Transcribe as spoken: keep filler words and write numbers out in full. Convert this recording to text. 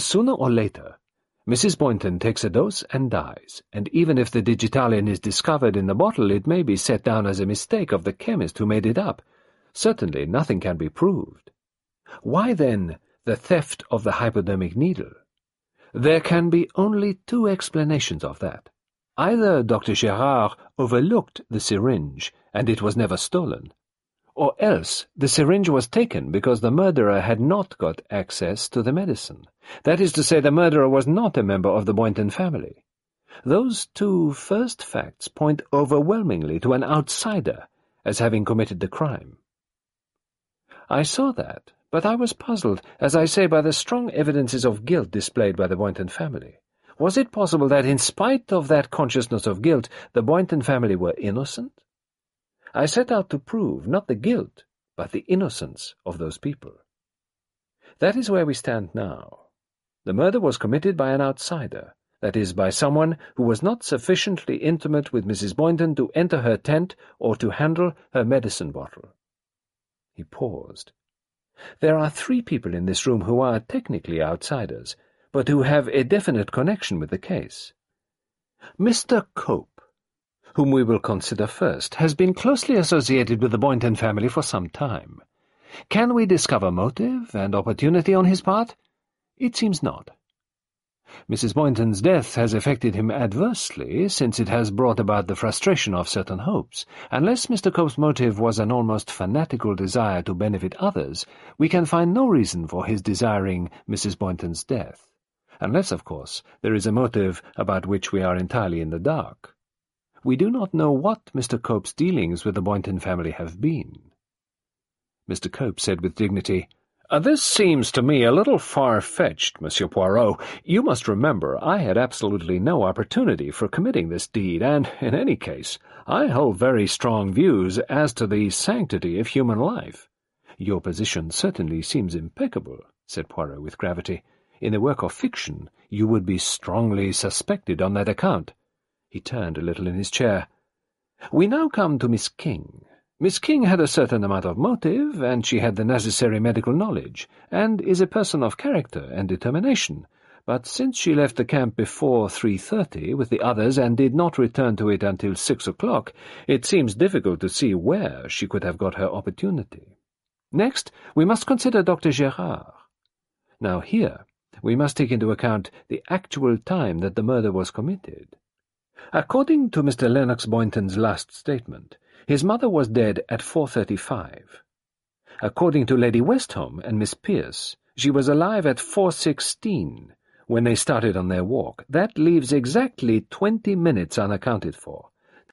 sooner or later, Missus Boynton takes a dose and dies, and even if the digitalin is discovered in the bottle, it may be set down as a mistake of the chemist who made it up. Certainly nothing can be proved. Why, then, the theft of the hypodermic needle? There can be only two explanations of that. Either Doctor Gérard overlooked the syringe, and it was never stolen, or else the syringe was taken because the murderer had not got access to the medicine. That is to say, the murderer was not a member of the Boynton family. Those two first facts point overwhelmingly to an outsider as having committed the crime. I saw that, but I was puzzled, as I say, by the strong evidences of guilt displayed by the Boynton family. Was it possible that, in spite of that consciousness of guilt, the Boynton family were innocent? I set out to prove not the guilt, but the innocence of those people. That is where we stand now. The murder was committed by an outsider, that is, by someone who was not sufficiently intimate with Missus Boynton to enter her tent or to handle her medicine bottle. He paused. There are three people in this room who are technically outsiders, but who have a definite connection with the case. Mister Cope, whom we will consider first, has been closely associated with the Boynton family for some time. Can we discover motive and opportunity on his part? It seems not. Missus Boynton's death has affected him adversely, since it has brought about the frustration of certain hopes. Unless Mister Cope's motive was an almost fanatical desire to benefit others, we can find no reason for his desiring Missus Boynton's death. Unless, of course, there is a motive about which we are entirely in the dark. We do not know what Mister Cope's dealings with the Boynton family have been. Mister Cope said with dignity, Uh, this seems to me a little far-fetched, Monsieur Poirot. You must remember I had absolutely no opportunity for committing this deed, and, in any case, I hold very strong views as to the sanctity of human life. Your position certainly seems impeccable, said Poirot with gravity. In the work of fiction, you would be strongly suspected on that account. He turned a little in his chair. We now come to Miss King. Miss King had a certain amount of motive, and she had the necessary medical knowledge, and is a person of character and determination. But since she left the camp before three thirty with the others and did not return to it until six o'clock, it seems difficult to see where she could have got her opportunity. Next, we must consider Doctor Gérard. Now here, we must take into account the actual time that the murder was committed. According to Mister Lennox Boynton's last statement, his mother was dead at four thirty-five. According to Lady Westholme and Miss Pierce, she was alive at four sixteen when they started on their walk. That leaves exactly twenty minutes unaccounted for.